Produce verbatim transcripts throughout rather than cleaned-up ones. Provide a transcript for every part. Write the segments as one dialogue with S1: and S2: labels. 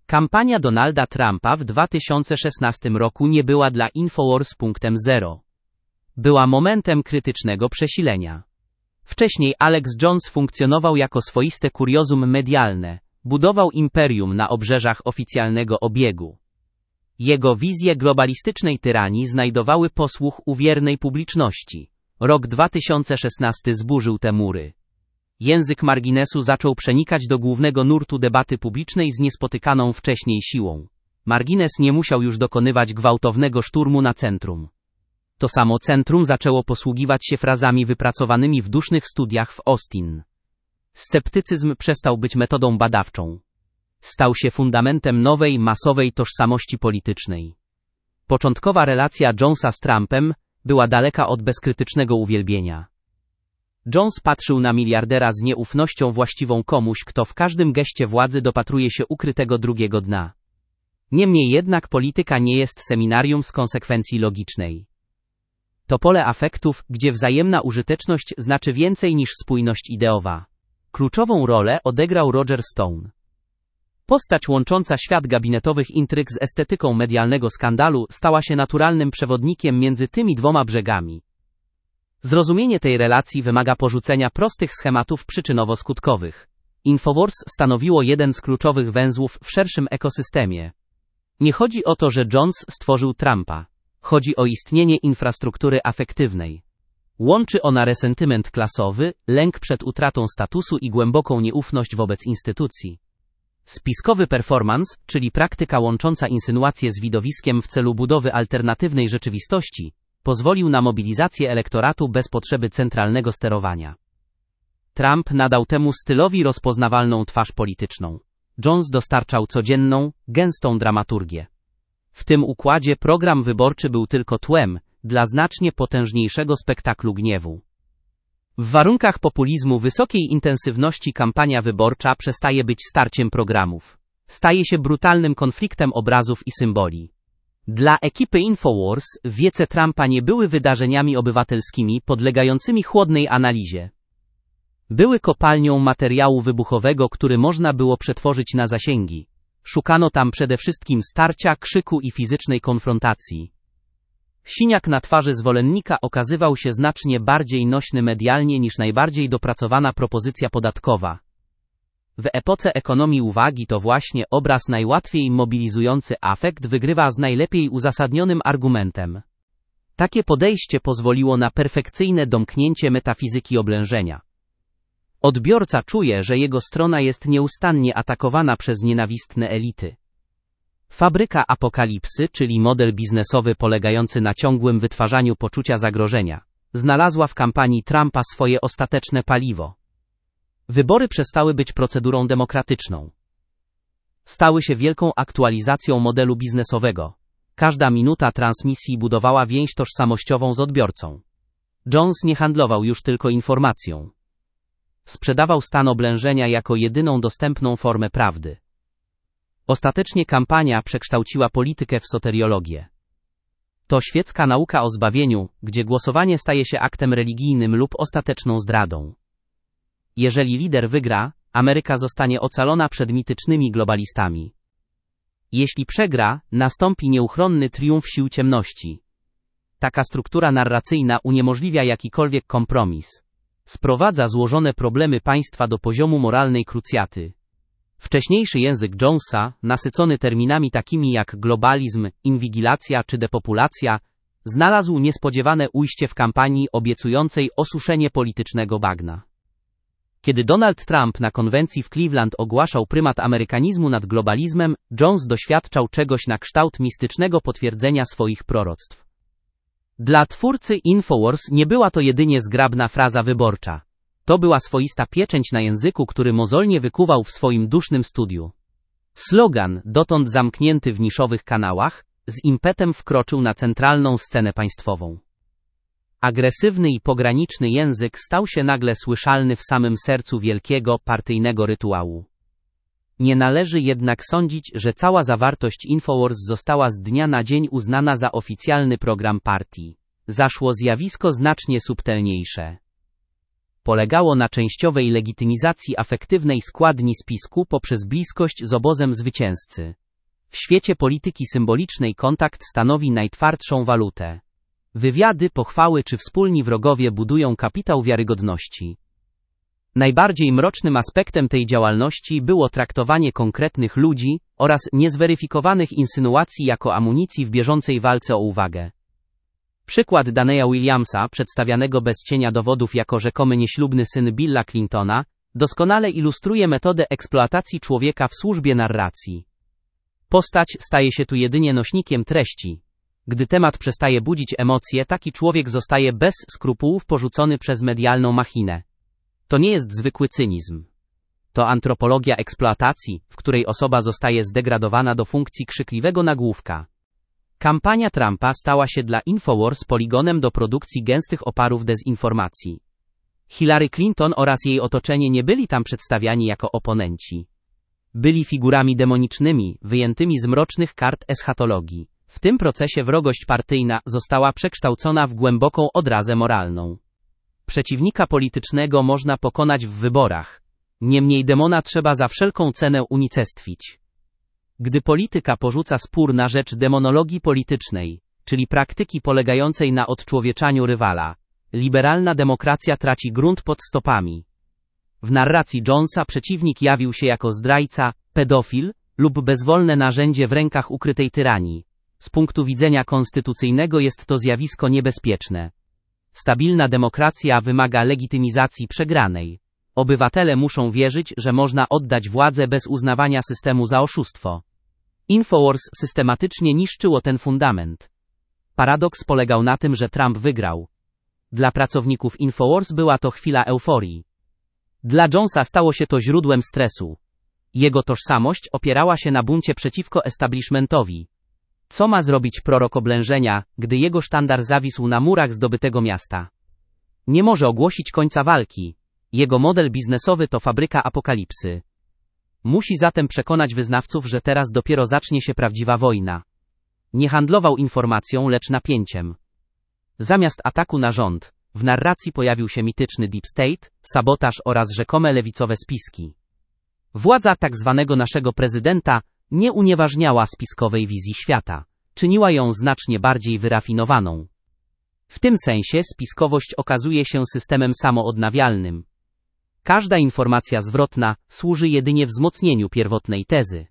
S1: Kampania Donalda Trumpa w dwa tysiące szesnastym roku nie była dla Infowars punktem zero. Była momentem krytycznego przesilenia. Wcześniej Alex Jones funkcjonował jako swoiste kuriozum medialne, budował imperium na obrzeżach oficjalnego obiegu. Jego wizje globalistycznej tyranii znajdowały posłuch u wiernej publiczności. Rok dwa tysiące szesnasty zburzył te mury. Język marginesu zaczął przenikać do głównego nurtu debaty publicznej z niespotykaną wcześniej siłą. Margines nie musiał już dokonywać gwałtownego szturmu na centrum. To samo centrum zaczęło posługiwać się frazami wypracowanymi w dusznych studiach w Austin. Sceptycyzm przestał być metodą badawczą. Stał się fundamentem nowej, masowej tożsamości politycznej. Początkowa relacja Jonesa z Trumpem była daleka od bezkrytycznego uwielbienia. Jones patrzył na miliardera z nieufnością właściwą komuś, kto w każdym geście władzy dopatruje się ukrytego drugiego dna. Niemniej jednak polityka nie jest seminarium z konsekwencji logicznej. To pole afektów, gdzie wzajemna użyteczność znaczy więcej niż spójność ideowa. Kluczową rolę odegrał Roger Stone. Postać łącząca świat gabinetowych intryg z estetyką medialnego skandalu stała się naturalnym przewodnikiem między tymi dwoma brzegami. Zrozumienie tej relacji wymaga porzucenia prostych schematów przyczynowo-skutkowych. Infowars stanowiło jeden z kluczowych węzłów w szerszym ekosystemie. Nie chodzi o to, że Jones stworzył Trumpa. Chodzi o istnienie infrastruktury afektywnej. Łączy ona resentyment klasowy, lęk przed utratą statusu i głęboką nieufność wobec instytucji. Spiskowy performance, czyli praktyka łącząca insynuacje z widowiskiem w celu budowy alternatywnej rzeczywistości, pozwolił na mobilizację elektoratu bez potrzeby centralnego sterowania. Trump nadał temu stylowi rozpoznawalną twarz polityczną. Jones dostarczał codzienną, gęstą dramaturgię. W tym układzie program wyborczy był tylko tłem dla znacznie potężniejszego spektaklu gniewu. W warunkach populizmu wysokiej intensywności kampania wyborcza przestaje być starciem programów. Staje się brutalnym konfliktem obrazów i symboli. Dla ekipy Infowars wiece Trumpa nie były wydarzeniami obywatelskimi podlegającymi chłodnej analizie. Były kopalnią materiału wybuchowego, który można było przetworzyć na zasięgi. Szukano tam przede wszystkim starcia, krzyku i fizycznej konfrontacji. Siniak na twarzy zwolennika okazywał się znacznie bardziej nośny medialnie niż najbardziej dopracowana propozycja podatkowa. W epoce ekonomii uwagi to właśnie obraz najłatwiej mobilizujący afekt wygrywa z najlepiej uzasadnionym argumentem. Takie podejście pozwoliło na perfekcyjne domknięcie metafizyki oblężenia. Odbiorca czuje, że jego strona jest nieustannie atakowana przez nienawistne elity. Fabryka apokalipsy, czyli model biznesowy polegający na ciągłym wytwarzaniu poczucia zagrożenia, znalazła w kampanii Trumpa swoje ostateczne paliwo. Wybory przestały być procedurą demokratyczną. Stały się wielką aktualizacją modelu biznesowego. Każda minuta transmisji budowała więź tożsamościową z odbiorcą. Jones nie handlował już tylko informacją. Sprzedawał stan oblężenia jako jedyną dostępną formę prawdy. Ostatecznie kampania przekształciła politykę w soteriologię. To świecka nauka o zbawieniu, gdzie głosowanie staje się aktem religijnym lub ostateczną zdradą. Jeżeli lider wygra, Ameryka zostanie ocalona przed mitycznymi globalistami. Jeśli przegra, nastąpi nieuchronny triumf sił ciemności. Taka struktura narracyjna uniemożliwia jakikolwiek kompromis. Sprowadza złożone problemy państwa do poziomu moralnej krucjaty. Wcześniejszy język Jonesa, nasycony terminami takimi jak globalizm, inwigilacja czy depopulacja, znalazł niespodziewane ujście w kampanii obiecującej osuszenie politycznego bagna. Kiedy Donald Trump na konwencji w Cleveland ogłaszał prymat amerykanizmu nad globalizmem, Jones doświadczał czegoś na kształt mistycznego potwierdzenia swoich proroctw. Dla twórcy Infowars nie była to jedynie zgrabna fraza wyborcza. To była swoista pieczęć na języku, który mozolnie wykuwał w swoim dusznym studiu. Slogan, dotąd zamknięty w niszowych kanałach, z impetem wkroczył na centralną scenę państwową. Agresywny i pograniczny język stał się nagle słyszalny w samym sercu wielkiego, partyjnego rytuału. Nie należy jednak sądzić, że cała zawartość Infowars została z dnia na dzień uznana za oficjalny program partii. Zaszło zjawisko znacznie subtelniejsze. polegało na częściowej legitymizacji afektywnej składni spisku poprzez bliskość z obozem zwycięzcy. W świecie polityki symbolicznej kontakt stanowi najtwardszą walutę. Wywiady, pochwały czy wspólni wrogowie budują kapitał wiarygodności. Najbardziej mrocznym aspektem tej działalności było traktowanie konkretnych ludzi oraz niezweryfikowanych insynuacji jako amunicji w bieżącej walce o uwagę. Przykład Daneya Williamsa, przedstawianego bez cienia dowodów jako rzekomy nieślubny syn Billa Clintona, doskonale ilustruje metodę eksploatacji człowieka w służbie narracji. Postać staje się tu jedynie nośnikiem treści. Gdy temat przestaje budzić emocje, taki człowiek zostaje bez skrupułów porzucony przez medialną machinę. To nie jest zwykły cynizm. To antropologia eksploatacji, w której osoba zostaje zdegradowana do funkcji krzykliwego nagłówka. Kampania Trumpa stała się dla Infowars poligonem do produkcji gęstych oparów dezinformacji. Hillary Clinton oraz jej otoczenie nie byli tam przedstawiani jako oponenci. Byli figurami demonicznymi, wyjętymi z mrocznych kart eschatologii. W tym procesie wrogość partyjna została przekształcona w głęboką odrazę moralną. Przeciwnika politycznego można pokonać w wyborach. Niemniej demona trzeba za wszelką cenę unicestwić. Gdy polityka porzuca spór na rzecz demonologii politycznej, czyli praktyki polegającej na odczłowieczaniu rywala, liberalna demokracja traci grunt pod stopami. W narracji Jonesa przeciwnik jawił się jako zdrajca, pedofil lub bezwolne narzędzie w rękach ukrytej tyranii. Z punktu widzenia konstytucyjnego jest to zjawisko niebezpieczne. Stabilna demokracja wymaga legitymizacji przegranej. Obywatele muszą wierzyć, że można oddać władzę bez uznawania systemu za oszustwo. Infowars systematycznie niszczyło ten fundament. Paradoks polegał na tym, że Trump wygrał. Dla pracowników Infowars była to chwila euforii. Dla Jonesa stało się to źródłem stresu. Jego tożsamość opierała się na buncie przeciwko establishmentowi. Co ma zrobić prorok oblężenia, gdy jego sztandar zawisł na murach zdobytego miasta? Nie może ogłosić końca walki. Jego model biznesowy to fabryka apokalipsy. Musi zatem przekonać wyznawców, że teraz dopiero zacznie się prawdziwa wojna. Nie handlował informacją, lecz napięciem. Zamiast ataku na rząd, w narracji pojawił się mityczny Deep State, sabotaż oraz rzekome lewicowe spiski. Władza tak zwanego naszego prezydenta nie unieważniała spiskowej wizji świata, czyniła ją znacznie bardziej wyrafinowaną. W tym sensie spiskowość okazuje się systemem samoodnawialnym. Każda informacja zwrotna służy jedynie wzmocnieniu pierwotnej tezy.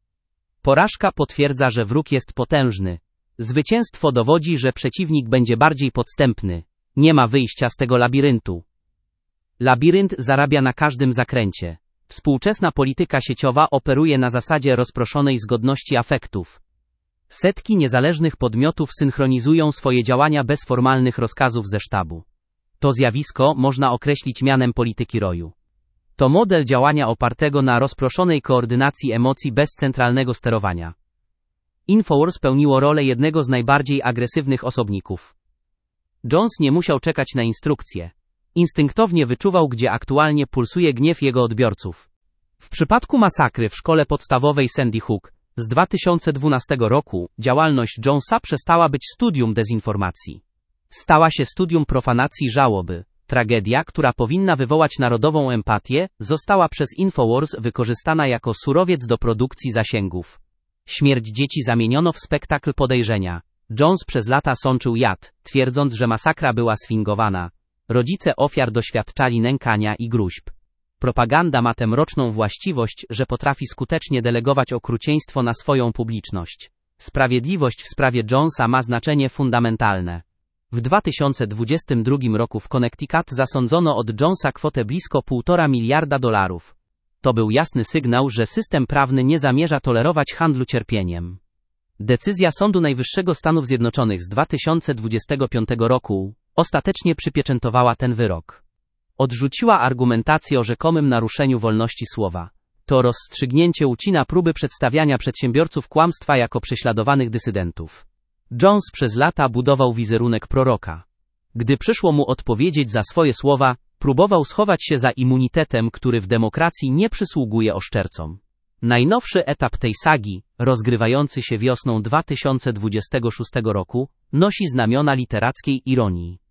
S1: Porażka potwierdza, że wróg jest potężny. Zwycięstwo dowodzi, że przeciwnik będzie bardziej podstępny. Nie ma wyjścia z tego labiryntu. Labirynt zarabia na każdym zakręcie. Współczesna polityka sieciowa operuje na zasadzie rozproszonej zgodności afektów. Setki niezależnych podmiotów synchronizują swoje działania bez formalnych rozkazów ze sztabu. To zjawisko można określić mianem polityki roju. To model działania opartego na rozproszonej koordynacji emocji bez centralnego sterowania. Infowars pełniło rolę jednego z najbardziej agresywnych osobników. Jones nie musiał czekać na instrukcje. Instynktownie wyczuwał, gdzie aktualnie pulsuje gniew jego odbiorców. W przypadku masakry w szkole podstawowej Sandy Hook z dwa tysiące dwunastego roku działalność Jonesa przestała być studium dezinformacji. Stała się studium profanacji żałoby. Tragedia, która powinna wywołać narodową empatię, została przez Infowars wykorzystana jako surowiec do produkcji zasięgów. Śmierć dzieci zamieniono w spektakl podejrzenia. Jones przez lata sączył jad, twierdząc, że masakra była sfingowana. Rodzice ofiar doświadczali nękania i gróźb. Propaganda ma tę mroczną właściwość, że potrafi skutecznie delegować okrucieństwo na swoją publiczność. Sprawiedliwość w sprawie Jonesa ma znaczenie fundamentalne. W dwa tysiące dwudziestym drugim roku w Connecticut zasądzono od Jonesa kwotę blisko półtora miliarda dolarów. To był jasny sygnał, że system prawny nie zamierza tolerować handlu cierpieniem. Decyzja Sądu Najwyższego Stanów Zjednoczonych z dwa tysiące dwudziestego piątego roku ostatecznie przypieczętowała ten wyrok. Odrzuciła argumentację o rzekomym naruszeniu wolności słowa. To rozstrzygnięcie ucina próby przedstawiania przedsiębiorców kłamstwa jako prześladowanych dysydentów. Jones przez lata budował wizerunek proroka. Gdy przyszło mu odpowiedzieć za swoje słowa, próbował schować się za immunitetem, który w demokracji nie przysługuje oszczercom. Najnowszy etap tej sagi, rozgrywający się wiosną dwa tysiące dwudziestego szóstego roku, nosi znamiona literackiej ironii.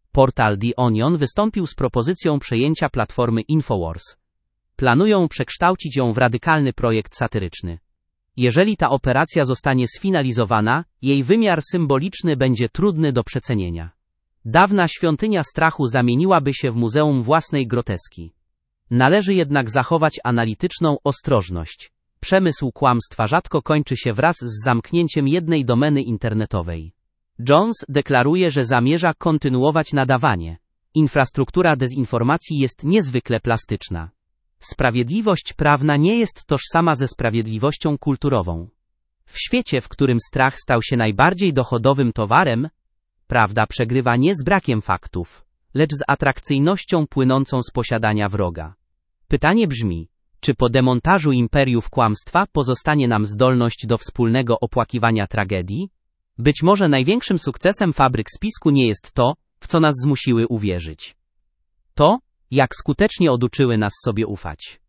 S1: Portal The Onion wystąpił z propozycją przejęcia platformy Infowars. Planują przekształcić ją w radykalny projekt satyryczny. Jeżeli ta operacja zostanie sfinalizowana, jej wymiar symboliczny będzie trudny do przecenienia. Dawna świątynia strachu zamieniłaby się w muzeum własnej groteski. Należy jednak zachować analityczną ostrożność. Przemysł kłamstwa rzadko kończy się wraz z zamknięciem jednej domeny internetowej. Jones deklaruje, że zamierza kontynuować nadawanie. Infrastruktura dezinformacji jest niezwykle plastyczna. Sprawiedliwość prawna nie jest tożsama ze sprawiedliwością kulturową. W świecie, w którym strach stał się najbardziej dochodowym towarem, prawda przegrywa nie z brakiem faktów, lecz z atrakcyjnością płynącą z posiadania wroga. Pytanie brzmi, czy po demontażu imperiów kłamstwa pozostanie nam zdolność do wspólnego opłakiwania tragedii? Być może największym sukcesem fabryk spisku nie jest to, w co nas zmusiły uwierzyć. To, jak skutecznie oduczyły nas sobie ufać.